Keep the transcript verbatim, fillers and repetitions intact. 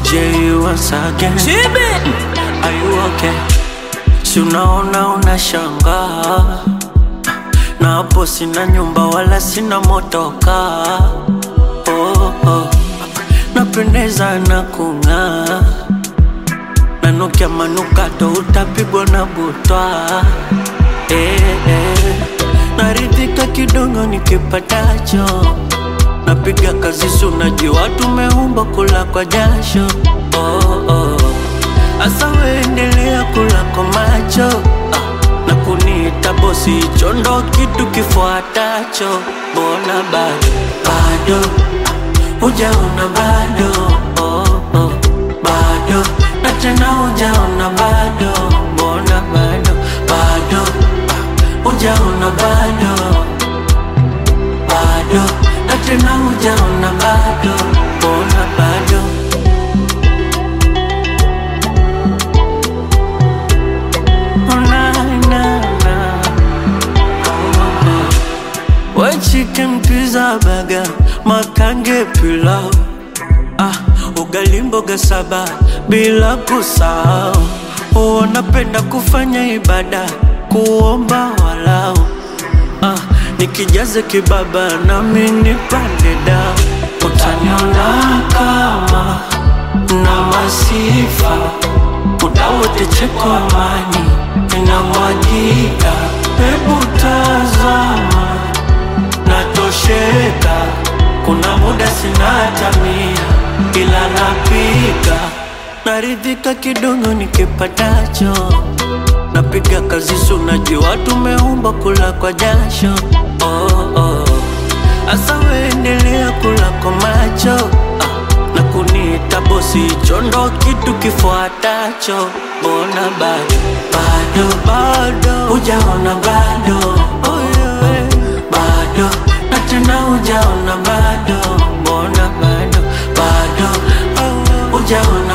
J once again. Chibi, Are you okay? Si unaona unashangaa, na hapo sina nyumba wala sina motoka. Oh, oh. Napendeza na kung'aa, nanukia manukato utapigwa na butwa. Eh, eh. Naridhika kidogo nikipatacho, napiga kazi sunajua tumeumba kula kwa jasho. Oh, oh. Asa weendelea kula kwa macho, ah, na kuniita bosi, chondo kitu kifuatacho. Mbona bado, bado, ah, ujaona bado, oh, oh, bado, na tena ujaona bado. Mbona bado, bado, ah, ujaona bado, bado, na tena ujaona bado. Mbona bado. White chicken, pizza, burger, makange, pilau, ah, ugali mboga saba bila kusahau. Wanapenda kufanya ibada, kuomba walau, ah, nikijaze kibaba nami nipande dao. Utaniona kama na masifa, muda wote cheko amani inamwagika. Hebu tazama, natosheka, kuna muda sina hata mia, ila napika. Naridhika kidogo nikipatacho, napiga kazi sunajua tumeumba kula kwa jasho. Oh, oh. Asa weendelea kula kwa macho, ah, na kuniita bosi, chondo kitu kifuatacho. Mbona bado, bado, bado, ujaona bado, oh, yeah. Bado, na tena ujaona bado. Mbona bado, bado, oh, ujaona